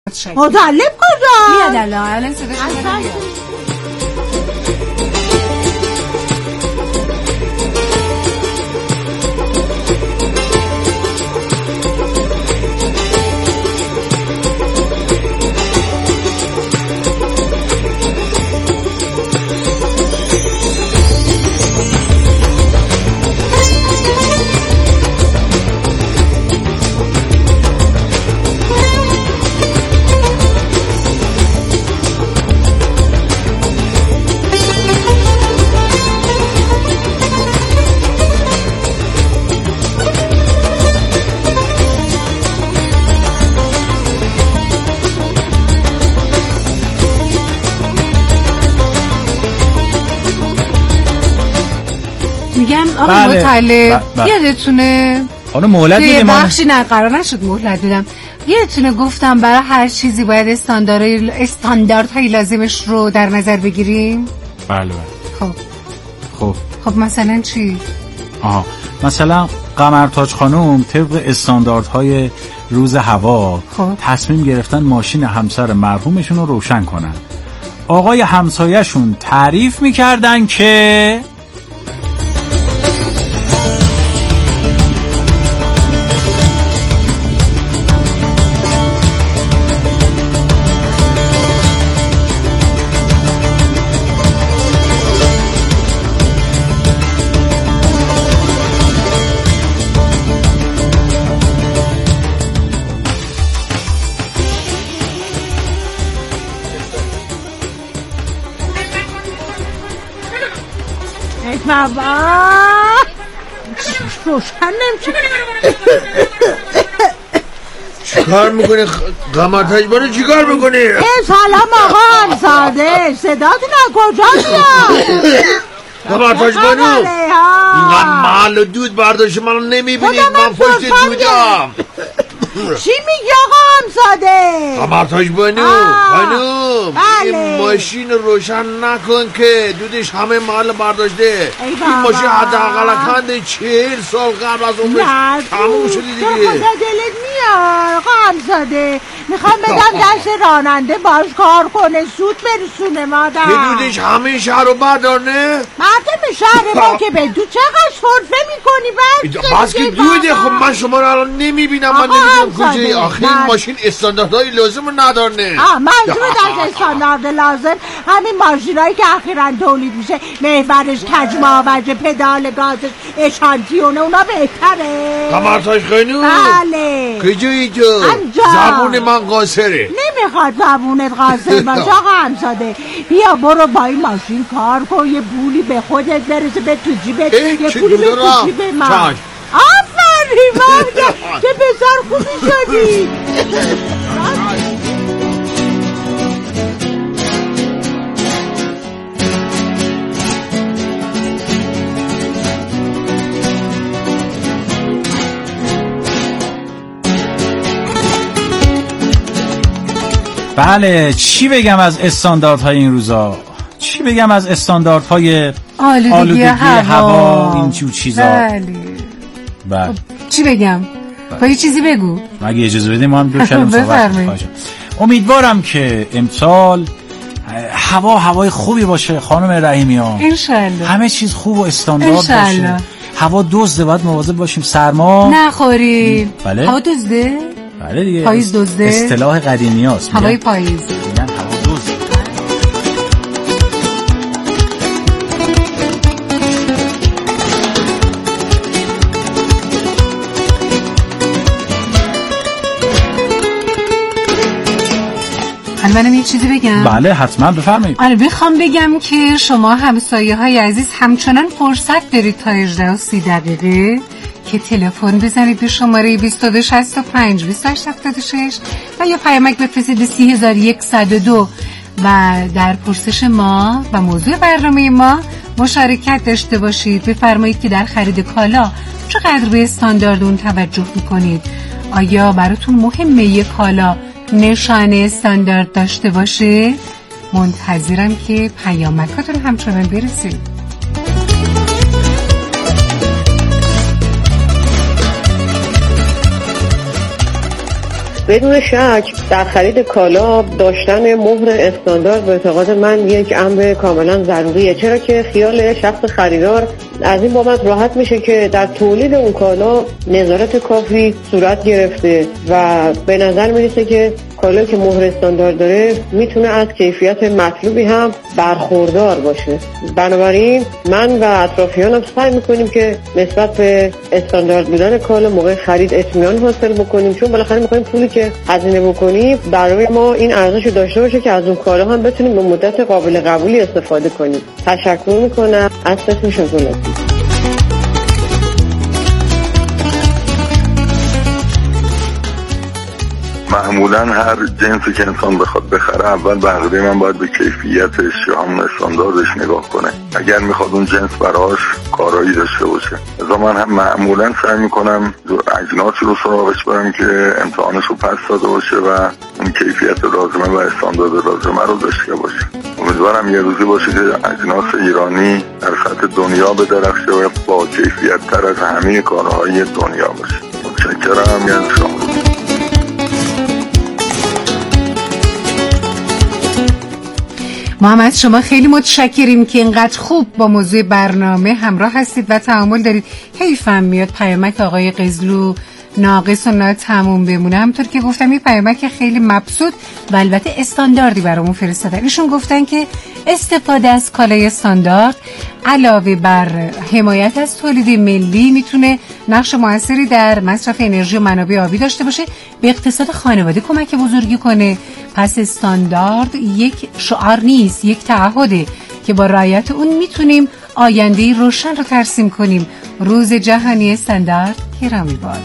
مطلب کجا؟ بیاد الان صداش میاد. میگم آقا مطلب یادتونه آنو مهلت دیدیم بخشی نه قرار نشد مهلت بدم. یادتونه گفتم برای هر چیزی باید استانداردهای لازمش رو در نظر بگیریم. بله. خب مثلا چی؟ مثلا قمرتاج خانم طبق استانداردهای روز هوا تصمیم گرفتن ماشین همسر مرحومشون رو روشن کنن. آقای همسایه‌شون تعریف میکردن که بابا روشن نمیشه. چیکار میکنی قمرتاج باره؟ چیکار میکنی؟ سلام آقا همزاده، صداتون از کجا میاد؟ قمرتاج بانو اینقدر محل و دود برداشت منو نمیبینید، من پشت دودم. چی میگی آقا همزاده؟ قمرتاج بانو این ماشین روشن نکن که دودش همه محل برداشته. این ماشین حداقل کنده 40 سال قبل از عمرش تموم شده دیگه. خدا دلت میاد آقا همزاده، میخوام بدم دست راننده باش کار کنه زود برسونه مادر. که دودش همه شهر رو بردارنه؟ مردم شهر ما که به دود چقدر صرفه میکنی بس که دوده. خب من شما رو الان نمیبینم، من نمیدونم کجایی. آخه این ماشین استانداردهای لازم رو ندارنه. منظور از استاندارد لازم همین ماشینایی که اخیراً تولید میشه، محورش، کج ماوج، پدال گازش، اشانتیونه، اونا بهتره. قمرتاج خانوم بله کجایی تو؟ زبون من قاصره. نمیخواد زبونت قاصر باشه آقا همزاده. بیا برو با این ماشین کار کن، یه پولی به خودت برسه، به تو جیبت یه پولی به تو جیب من. آفرین مادر، چه پسر خوبی شدی. بله چی بگم از استانداردهای این روزا؟ چی بگم از استانداردهای آلودگی هوا این جور چیزا؟ بله. چی بگم؟ با یه چیزی بگو. مگه اجازه بدیم ما هم دو کلمه صحبت کنیم. امیدوارم که امسال هوای خوبی باشه خانم رحیمیان. انشالله. همه چیز خوب و استاندارد باشه. هوا دزده، باید مواظب باشیم سرما نخوریم. بله. هوا دزده؟ بله دیگه. پاییز دزده؟ اصطلاح قدیمی هست. هوای پاییز. میگن هوا دزده. منم یه چیزی بگم؟ بله حتما بفرمایید. آره بخوام بگم که شما همسایه های عزیز همچنان فرصت دارید تا 18 و 30 دقیقه که تلفن بزنید به شماره 2265 2876 و یا پیامک بفرستید به 30102 و در پرسش ما و موضوع برنامه ما مشارکت داشته باشید. بفرمایید که در خرید کالا چقدر به استاندارد اون توجه میکنید. آیا براتون مهمه یک کالا نشانه استاندارد داشته باشه؟ منتظرم که پیامکاتون همچنان برسید. بدون شک در خرید کالا داشتن مهر استاندارد به اعتقاد من یک امر کاملا ضروریه، چرا که خیال شخص خریدار از این بابت راحت میشه که در تولید اون کالا نظارت کافی صورت گرفته و به نظر میرسه که کالایی که مهر استاندارد داره میتونه از کیفیت مطلوبی هم برخوردار باشه. بنابراین من و اطرافیانم سعی میکنیم که نسبت به استاندارد بودن کالا موقع خرید اطمینان حاصل بکنیم، چون بالاخره میخوایم پولی که هزینه بکنیم برای ما این ارزش داشته باشه که از اون کالا هم بتونیم به مدت قابل قبولی استفاده کنیم. تشکر میکنم از قسم شکلاتی. معمولا هر جنسی که انسان بخواد بخره اول به عقیده من باید به کیفیتش یا همون استانداردش نگاه کنه، اگر میخواد اون جنس براش کارایی داشته باشه. از من هم معمولا سعی میکنم اجناسی رو سراغش برم که امتحانش رو پس داده باشه و اون کیفیت لازمه و استاندارد لازمه رو داشته باشه. امیدوارم یه روزی باشه که اجناس ایرانی در سطح دنیا بدرخشه و با کیفیت تر از همه کارهای دنیا باشه. متشکرم. یعنی شما ما هم از شما خیلی متشکریم که اینقدر خوب با موضوع برنامه همراه هستید و تعامل دارید. حیفم میاد پیامک آقای قزلو ناقص و ناتموم بمونه. همونطور که گفتم یه پیامک خیلی مبسوط و البته استانداردی برامون فرستادن. ایشون گفتن که استفاده از کالای استاندارد علاوه بر حمایت از تولید ملی میتونه نقش موثری در مصرف انرژی و منابع آبی داشته باشه، به اقتصاد خانواده کمک بزرگی کنه. پس استاندارد یک شعار نیست، یک تعهده که با رعایت اون میتونیم آینده روشن رو ترسیم کنیم. روز جهانی استاندارد گرامی باد.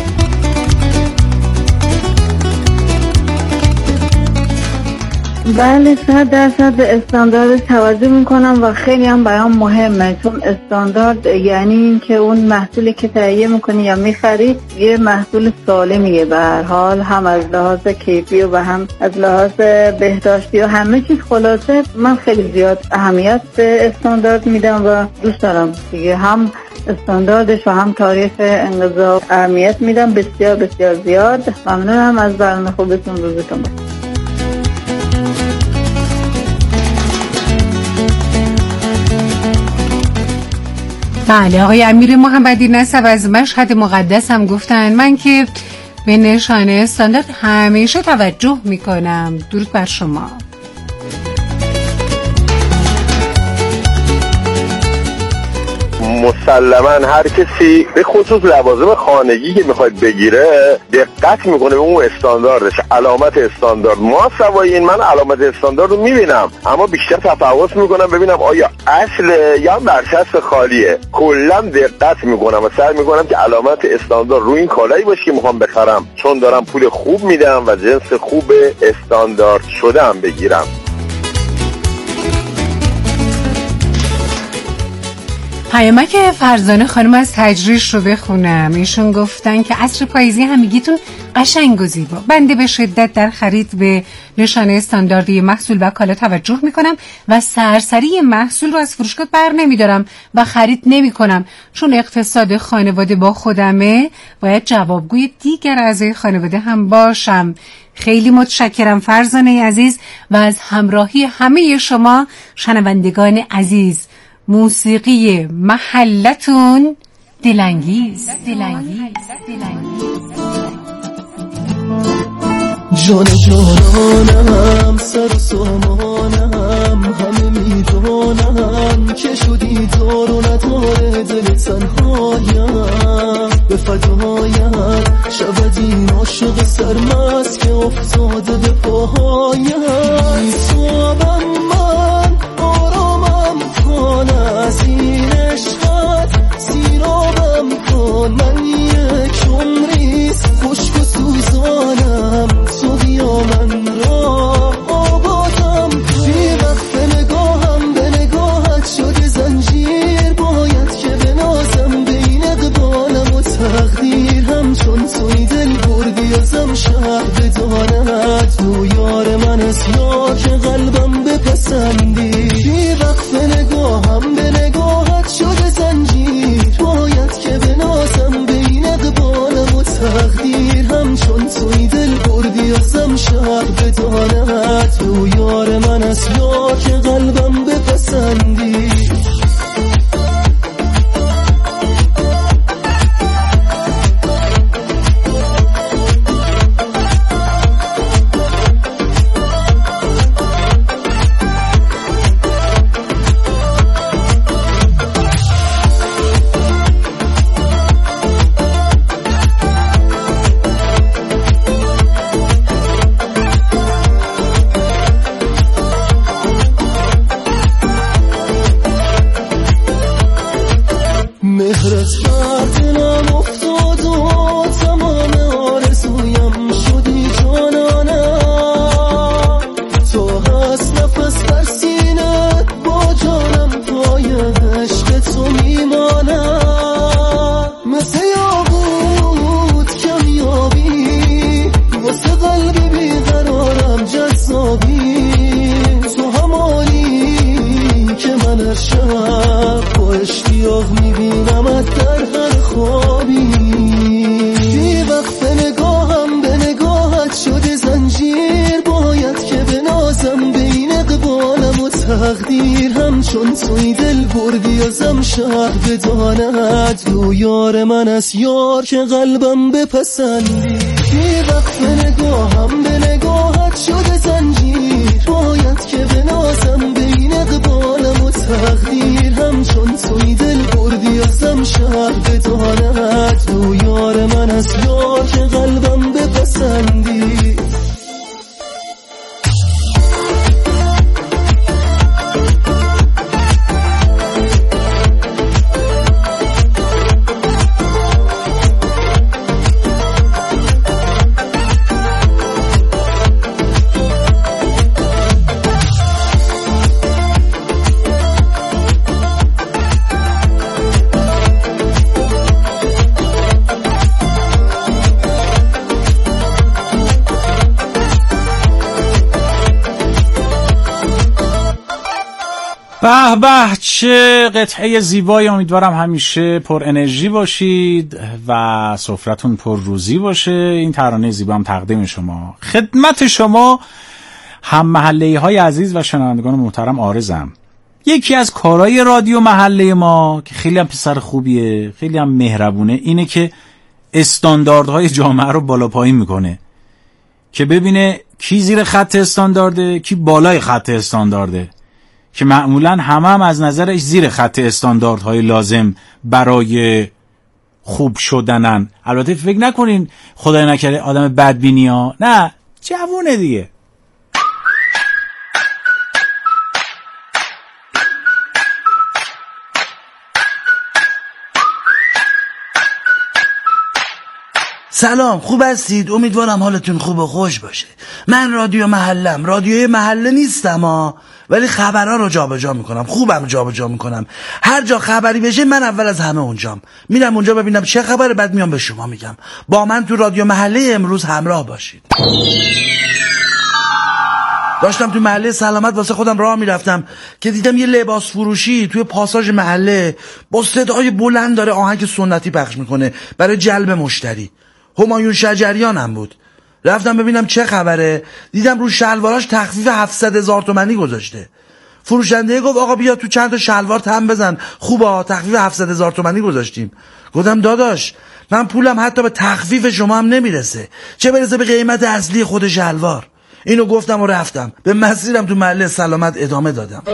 بله 100% به استاندارد توجه میکنم و خیلی هم برام مهمه، چون استاندارد یعنی این که اون محصولی که تهیه میکنی یا میخری یه محصول سالمیه به هر حال، هم از لحاظ کیفی و هم از لحاظ بهداشتی و همه چیز. خلاصه من خیلی زیاد اهمیت به استاندارد میدم و دوست دارم دیگه هم استانداردش و هم تاریخ انقضا اهمیت میدم بسیار بسیار زیاد. ممنونم از برنامه خوبتون. روزتون بخیر. بله آقای امیر محمدی نسب از مشهد مقدس هم گفتن من که به نشانه استاندارد همیشه توجه میکنم. درود بر شما. مسلما هر کسی به خصوص لوازم خانگی که میخواد بگیره دقت میکنه به اون استانداردش، علامت استاندارد. ما سوای این من علامت استاندارد رو میبینم، اما بیشتر تفحص میکنم ببینم آیا اصله یا برچسب خالیه. کلا دقت میکنم و سعی میکنم که علامت استاندارد روی این کالایی باشه که میخوام بخرم، چون دارم پول خوب میدم و جنس خوب استاندارد شدم بگیرم. پیامک فرزانه خانم از تجریش رو بخونم. ایشون گفتن که عصر پاییزی همگیتون قشنگ و زیبا. بنده به شدت در خرید به نشانه استانداردی محصول و کالا توجه میکنم و سرسری محصول رو از فروشگاه بر نمیدارم و خرید نمی کنم، چون اقتصاد خانواده با خودمه. باید جوابگوی دیگر اعضای خانواده هم باشم. خیلی متشکرم فرزانه عزیز و از همراهی همه شما شنوندگان عزیز. موسیقی محلتون دلانگیز. جان جانانم سر و سامانم همه میدونم که شدی دار و نداره دل تنهایم به فدایت شود این عاشق سرمست که افتاده به پاهایم. صابم من آرامم کن از این عشقت، سیرابم کن من یک عمریست خشک و سوزانم، تو بیا من را آبادم بی وقت نگاهم به نگاهت شده زنجیر، باید که بنازم بین اقبالم و تقدیرم، چون توی دل بردی ازم شهر بداند تو یار من از یار که قلبم دانت تو یار من است یا که قلبم بپسندی تقدیر همچون توی دل بردی ازم شهر بداند تو یار من است یار که قلبم بپسندی بی وقت نگاهم به نگاهت شده زنجیر باید که بنازم بین اقبالم و تقدیر همچون توی دل بردی ازم شهر بداند تو یار من است یار که قلبم بپسندی به به چه قطعه زیبایی. امیدوارم همیشه پر انرژی باشید و سفرتون پر روزی باشه. این ترانه زیبا هم تقدیم شما خدمت شما هم محله‌ای های عزیز و شنوندگان محترم عارضم. یکی از کارهای رادیو محله ما که خیلی هم پسر خوبیه، خیلی هم مهربونه، اینه که استانداردهای جامعه رو بالا پایین میکنه که ببینه کی زیر خط استاندارده، کی بالای خط استاندارده، که معمولاً هم از نظرش زیر خط استانداردهای لازم برای خوب شدنن. البته فکر نکنین خدای نکرده آدم بدبینی ها، نه، جوونه دیگه. سلام، خوب هستید؟ امیدوارم حالتون خوب و خوش باشه. من رادیو محلم، رادیوی محله نیستم ولی خبرها رو جابجا میکنم، خوبم جابجا میکنم. هر جا خبری بشه من اول از همه اونجام میرم اونجا ببینم چه خبره، بعد میام به شما میگم. با من تو رادیو محله امروز همراه باشید. داشتم تو محله سلامت واسه خودم راه میرفتم که دیدم یه لباس فروشی توی پاساژ محله با صدای بلند داره آهنگ سنتی پخش میکنه برای جلب مشتری. همایون شجریان هم بود. رفتم ببینم چه خبره، دیدم رو شلواراش تخفیف 700,000 تومانی گذاشته. فروشنده گفت آقا بیا تو چند تا شلوار تم بزن، خوبه تخفیف 700,000 تومانی گذاشتیم. گفتم داداش من پولم حتی به تخفیف شما هم نمیرسه، چه برسه به قیمت اصلی خود شلوار. اینو گفتم و رفتم به مسیرم تو محله سلامت ادامه دادم.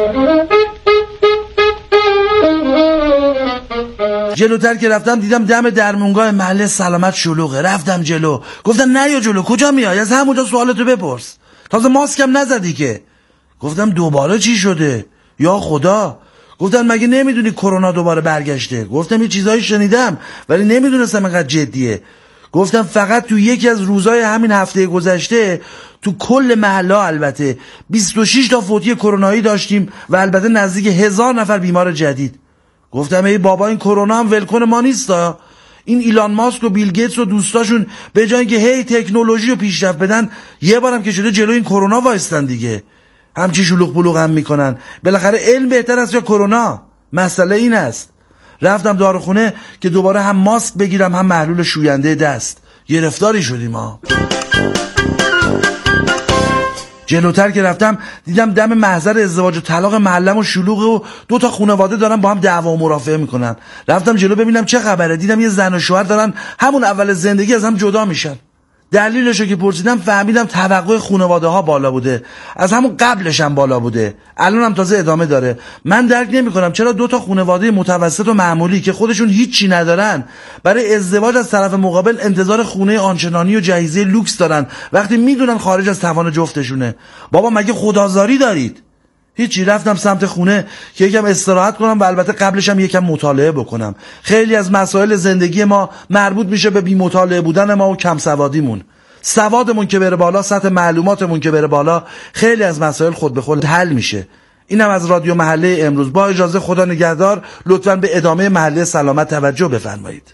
جلوتر که رفتم دیدم دم درمونگاه محله سلامت شلوغه. رفتم جلو، گفتم نه یا جلو، کجا میای؟ از همونجا سوالتو بپرس، تازه ماسکم نزدی که. گفتم دوباره چی شده؟ یا خدا. گفتن مگه نمیدونی کرونا دوباره برگشته؟ گفتم یه چیزایی شنیدم ولی نمیدونستم اینقدر جدیه. گفتم فقط تو یکی از روزای همین هفته گذشته تو کل محله البته 26 تا فوتی کرونایی داشتیم و البته نزدیک 1000 نفر بیمار جدید. گفتم ای بابا این کرونا هم ولکن ما نیستا. این ایلان ماسک و بیل گیتس و دوستاشون به جای اینکه هی تکنولوژی رو پیشرفت بدن، یه بارم که شده جلو این کرونا وایستن دیگه. همچی شلوغ بلوغ هم میکنن. بالاخره علم بهتر است یا کرونا؟ مسئله این است. رفتم داروخونه که دوباره هم ماسک بگیرم هم محلول شوینده دست. گرفتاری شدیم ها. جلوتر که رفتم دیدم دم محضر ازدواج و طلاق محلم و شلوغه و 2 تا خانواده دارن با هم دعوا و مرافعه میکنن. رفتم جلو ببینم چه خبره. دیدم یه زن و شوهر دارن همون اول زندگی از هم جدا میشن. دلیلشو که پرسیدم فهمیدم توقع خانواده ها بالا بوده، از همون قبلش هم بالا بوده، الانم تازه ادامه داره. من درک نمیکنم چرا 2 تا خانواده متوسط و معمولی که خودشون هیچی ندارن برای ازدواج از طرف مقابل انتظار خونه آنچنانی و جهیزیه لوکس دارن وقتی میدونن خارج از توان جفتشونه. بابا مگه خدازاری دارید؟ هیچی، رفتم سمت خونه که یکم استراحت کنم و البته قبلش هم یکم مطالعه بکنم. خیلی از مسائل زندگی ما مربوط میشه به بی مطالعه بودن ما و کم سوادیمون. سوادمون که بره بالا، سطح معلوماتمون که بره بالا، خیلی از مسائل خود به خود حل میشه. اینم از رادیو محله امروز. با اجازه خدا نگهدار. لطفاً به ادامه محله سلامت توجه بفرمایید.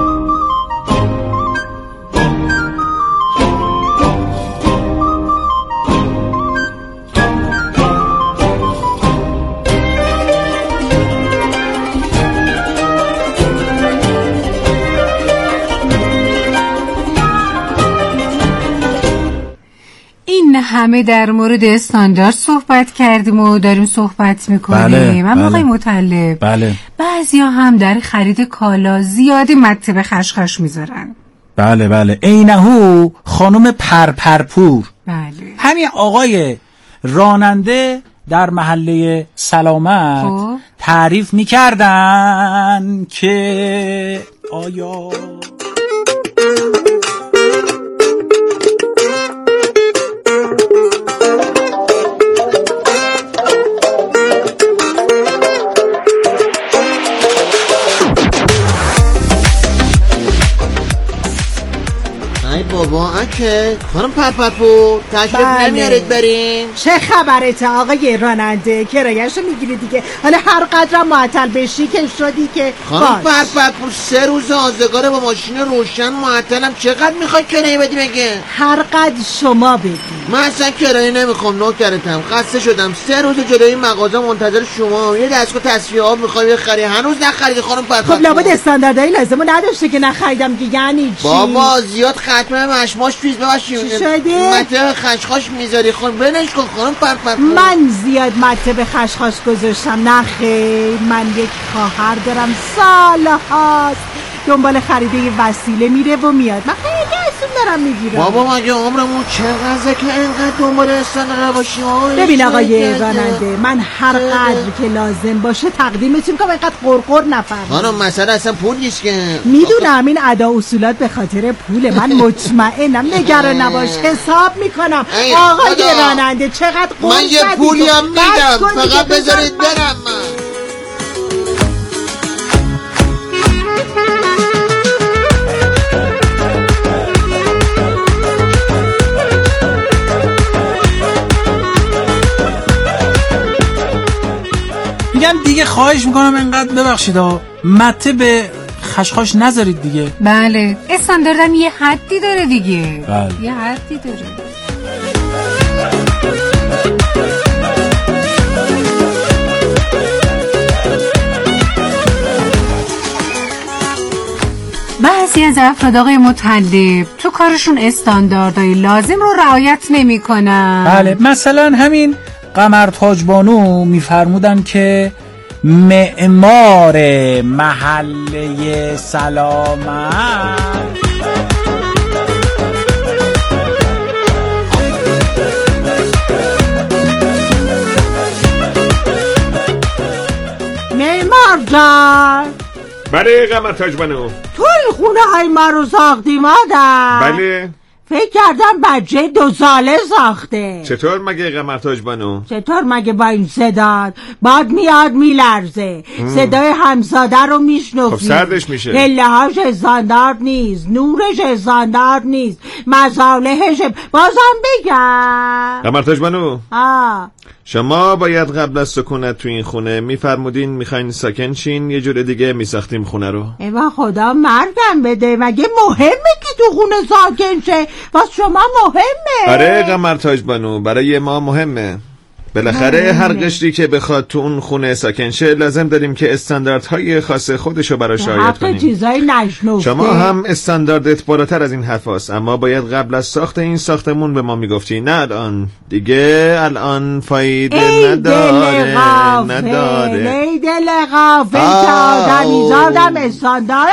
همه در مورد استاندارد صحبت کردیم و داریم صحبت میکنیم. من آقای مطلب، بعضیا هم در خرید کالا زیادی مته به خشخش میذارن. بله اینهو خانم پرپرپور. بله همین آقای راننده در محله سلامت تعریف میکردن که آیا بابا اکه خانم پرپرپور تشریف نمیارید بریم؟ چه خبرته آقای راننده؟ کرایه‌شو میگیری دیگه. حالا هر قدرم معطل بشی که شدی که خانم پرپرپور 3 روز آزگاره با ماشین روشن معطلم. چقدر میخوای کرایه بدی بگه؟ هر قدر شما بدی. من اصلا کرایه نمیخوام، نوکرتم، خسته شدم. 3 روز جلوی مغازه منتظر شما. یه دستگاه تصفیه آب میخوای بخری، هنوز نخریدی خانم پرپرپور. خب لابد استانداردهای لازمو نداشته که نخریدم که یعنی چی؟ بابا زیاد ختمه مشماش پیش بباشی. چی شده؟ مته خشخاش میذاری خون بنش کن خانم پرپرپور. من زیاد مته به خشخاش گذاشتم؟ نخیر، من یک خواهر دارم سالهاست دنبال خرید یه وسیله میره و میاد. من خیلی اسم دارم میگیرم. بابا مگه عمرمون چقدره که اینقدر دنبال استاندارد باشیم؟ ببین آقای راننده، من هر قدر که لازم باشه تقدیمتون کنم، اینقدر قرقر نفرمایید. خانم مسئله اصلا پول نیست که. میدونم این ادا اصولات به خاطر پوله. من مطمئنم، نگران نباش، حساب میکنم. آقای راننده چقدر قرقر من یه پولی هم میدم، فقط بذارید برم. من میگم دیگه خواهش میکنم اینقدر ببخشید مته به خشخاش نذارید دیگه. بله استانداردم یه حدی داره دیگه. بله. یه حدی داره. بعضی از افراد آقای مطلب تو کارشون استانداردهای لازم رو رعایت نمی‌کنن. بله مثلا همین قمر تاجبانو میفرمودن که معمار محله سلامت معمار جان. بله قمر تاجبانو. تو این خونه های ما رو ساختی مادر؟ بله. فکر کردم بچه 2 ساله ساخته. چطور مگه قمر تاجبانو؟ چطور مگه با این صداد؟ باد میاد میلرزه، صدای همساده رو میشنوی. خب سردش میشه. پله هاش استاندارد نیست، نورش استاندارد نیست، مصالحش. بازم بگم قمر تاجبانو، شما باید قبل از سکونت تو این خونه میفرمودین میخواین ساکن شین، یه جور دیگه میساختیم خونه رو. ایوا خدا مرگم بده، مگه مهمه که تو خونه ساکن شه؟ واسه شما مهمه؟ آره قمر تاجبانو، برای ما مهمه. بالاخره هر قشری که بخواد تو اون خونه ساکن شه لازم داریم که استانداردهای خاص خودشو براش رعایت کنیم. چیزای نشنفته. شما هم استانداردت بالاتر از این حرف هست، اما باید قبل از ساخت این ساختمون به ما میگفتی نه الان دیگه الان فایده نداره. ای دل غافل که آدمی زادم استاندارد.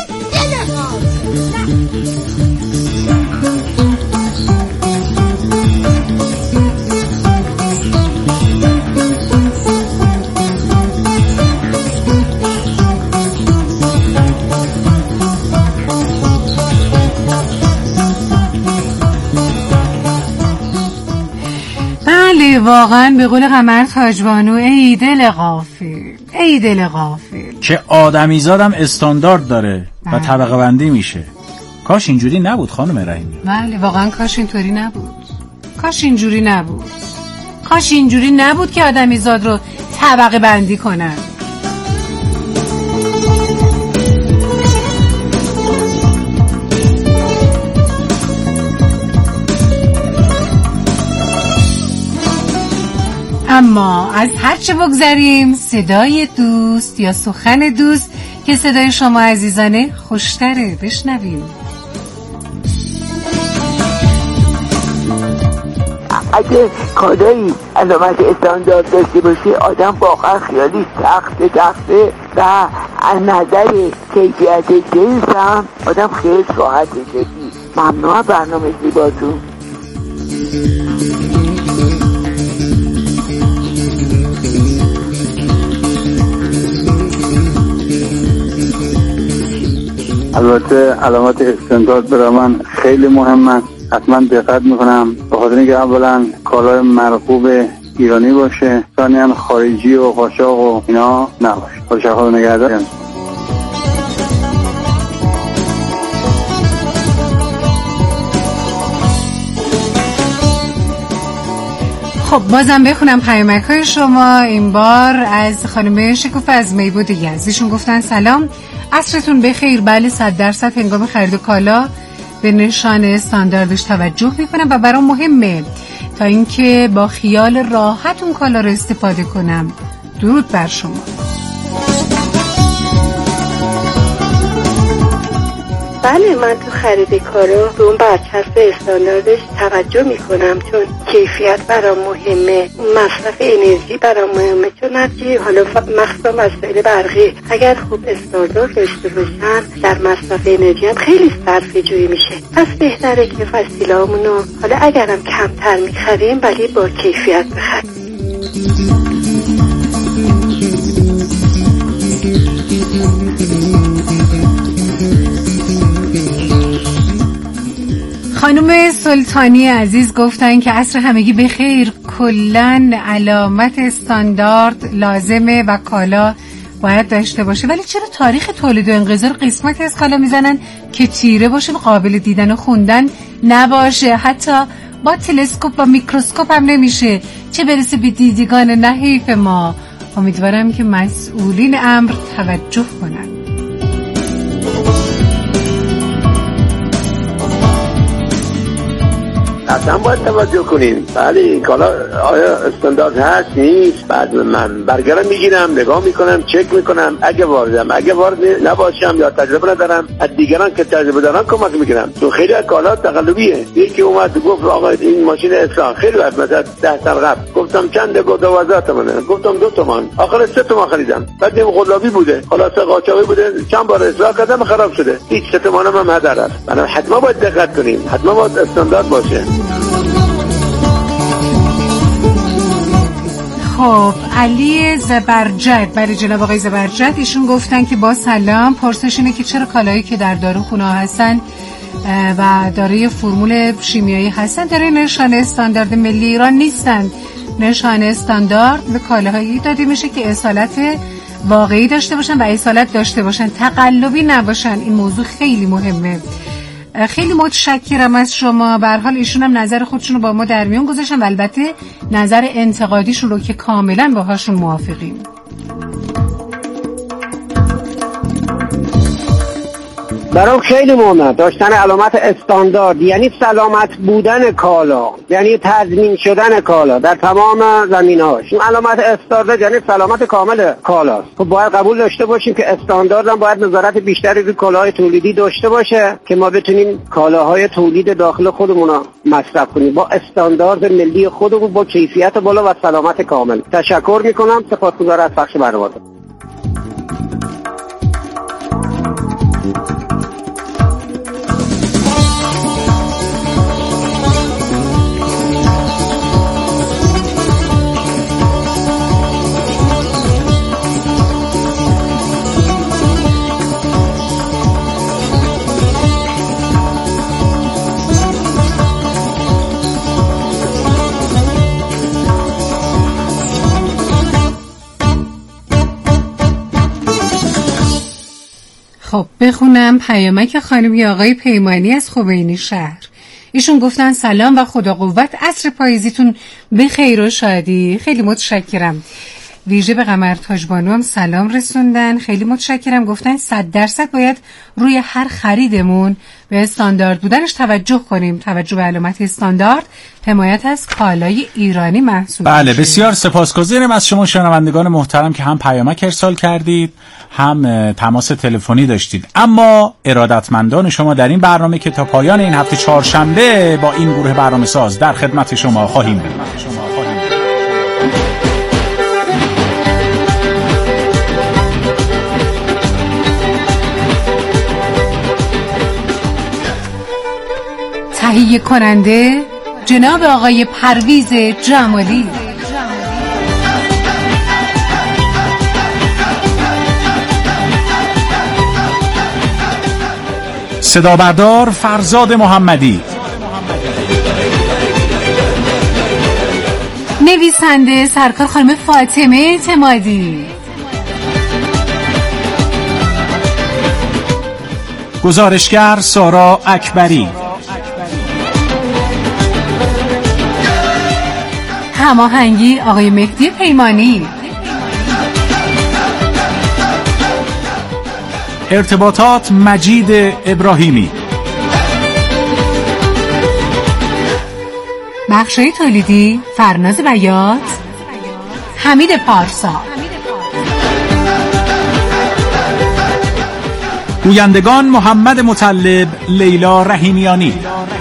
بله واقعا به قول قمر تاجبانو ای دل غافل، ای دل غافل که آدمیزادم استاندارد داره و طبقه بندی میشه. کاش اینجوری نبود خانم رحیمی. بله واقعا کاش اینطوری نبود، کاش اینجوری نبود، کاش اینجوری نبود که آدمیزاد رو طبقه بندی کنن. اما از هرچه بگذریم صدای دوست یا سخن دوست که صدای شما عزیزانه خوشتره بشنویم. اگه کالایی علامت استاندارد داشته باشه آدم واقعا خیالی سخته و از نظر کیفیت جنس هم آدم خیلی راحت شدی. ممنون برنامه زیباتون. البته علامات استاندارد برای من خیلی مهمه، حتما دقت میکنم به خاطر اینکه اولا کالای مرغوب ایرانی باشه، ثانیاً خارجی و قاچاق و اینا نباشه. خودش خود نگهدارم. خب بازم بخونم پیامک‌های شما. این بار از خانم شکوفه از میبود یزدیشون گفتن سلام، عصرتون بخیر. بله 100% هنگام خرید کالا به نشان استانداردش توجه میکنم و برام مهمه تا اینکه با خیال راحت اون کالا رو استفاده کنم. درود بر شما. بله من تو خرید کالا به اون برچسب استانداردش توجه میکنم چون کیفیت برام مهمه، مصرف انرژی برام مهمه، چون هرچی حالا مخصوصا وسایل برقی اگر خوب استاندارد داشته باشن در مصرف انرژی هم خیلی صرفه جویی میشه. پس بهتره که وسیله‌مونو حالا اگرم کمتر میخریم ولی با کیفیت بخریم. خانم سلطانی عزیز گفتن که عصر همگی بخیر. کلن علامت استاندارد لازمه و کالا باید داشته باشه، ولی چرا تاریخ تولید و انقضا قسمتی از کالا میزنن که تیره باشه و قابل دیدن و خوندن نباشه؟ حتی با تلسکوپ و میکروسکوپ هم نمیشه، چه برسه به دیدگان. نه حیف ما. امیدوارم که مسئولین امر توجه کنن. اصلا باید توجه کنیم. بله کالا آیا استاندارد هست نیست، بعد من برگرم میگیرم نگاه میکنم چک میکنم، اگه وارد نباشم یا تجربه ندارم از دیگران که تجربه دارن کمک میگیرم، چون خیلی از کالا تقلبیه. یکی اومد گفت آقا این ماشین اصلاح خیلی وقت مثلا 10 سال قبل گفتم چنده، گفت 12 تومنه، گفتم 2 تومن، آخر 3 تومن خریدم. بعد این قلابی بوده، خلاصه قاچاقی بوده، چند بار اصلاح کردم خراب شده، هیچ 3 تومنم هم هدر رفت. بنابراین حتما باید دقت کنیم، حتما باید استاندارد باشه. خب علی زبرجد، برای جناب آقای زبرجد، ایشون گفتن که با سلام، پرسش اینه که چرا کالایی که در داروخونه هستن و دارای فرمول شیمیایی هستن دارای نشانه استاندارد ملی ایران نیستن؟ نشانه استاندارد به کالاهایی داده میشه که اصالت واقعی داشته باشن و اصالت داشته باشن، تقلبی نباشن. این موضوع خیلی مهمه. خیلی متشکرم از شما. به هر حال ایشون هم نظر خودشون رو با ما در میون گذاشتن و البته نظر انتقادیشون رو که کاملا باهاشون موافقیم. برام خیلی مهمه داشتن علامت استاندارد، یعنی سلامت بودن کالا، یعنی تضمین شدن کالا در تمام زمینه‌هاش. این علامت استاندارد یعنی سلامت کامل کالاست. خب باید قبول داشته باشیم که استاندارد هم باید نظارت بیشتری روی کالاهای تولیدی داشته باشه که ما بتونیم کالاهای تولید داخل خودمون رو مصرف کنیم با استاندارد ملی خودمون، با کیفیت بالا و سلامت کامل. تشکر میکنم، سپاسگزارم از پخش برنامه‌تون. خب بخونم پیامک خانم یا آقای پیمانی از خمینی شهر. ایشون گفتن سلام و خدا قوت، عصر پاییزیتون به خیر و شادی. خیلی متشکرم. ویژه به قمر تاجبانو هم سلام رسوندن، خیلی متشکرم. گفتن 100% باید روی هر خریدمون به استاندارد بودنش توجه کنیم. توجه به علامت استاندارد حمایت از کالای ایرانی محسوب میشه. بله، بسیار سپاسگزارم از شما شنوندگان محترم که هم پیامک ارسال کردید هم تماس تلفنی داشتید. اما ارادتمندان شما در این برنامه که تا پایان این هفته چهارشنبه با این گروه برنامه ساز در خدمت شما خواهیم بود. تهیه کننده جناب آقای پرویز جمالی، صدا بردار فرزاد محمدی، نویسنده سرکار خانم فاطمه اعتمادی، گزارشگر سارا اکبری، هماهنگی آقای مهدی پیمانی، ارتباطات مجید ابراهیمی، بخشای تولیدی فرناز بیات، حمید پارسا، گویندگان محمد مطلب، لیلا رحیمیانی،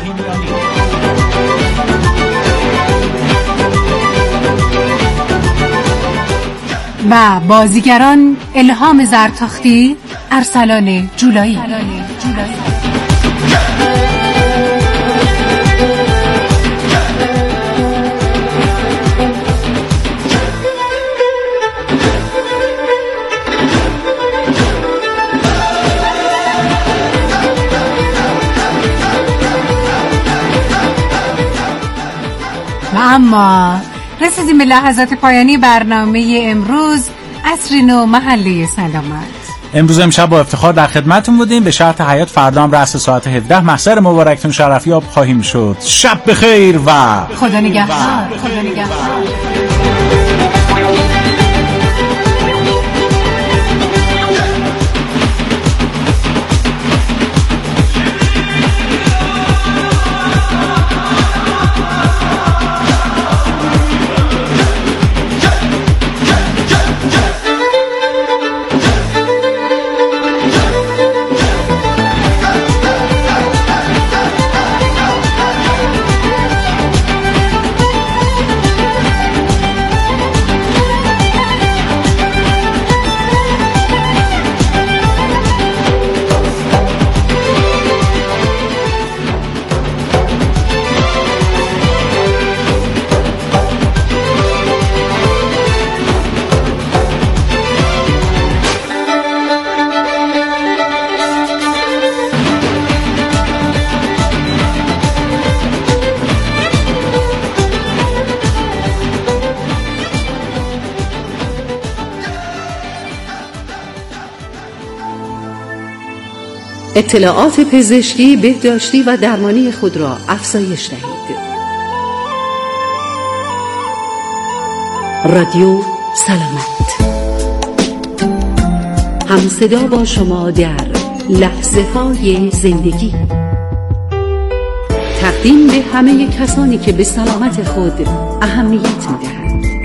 و بازیگران الهام زرتاختی، ارسلان جولایی. و اما رسیدیم به لحظات پایانی برنامه امروز، عصر نو محله سلامت. امشب با افتخار در خدمتتون بودیم. به شرط حیات فردا هم رأس ساعت 17 محضر مبارکتون شرفیاب خواهیم شد. شب بخیر و خدا نگهدار. خدا نگهدار. اطلاعات پزشکی، بهداشتی و درمانی خود را افزایش دهید. رادیو سلامت، همصدا با شما در لحظه های زندگی. تقدیم به همه کسانی که به سلامت خود اهمیت می‌دهند.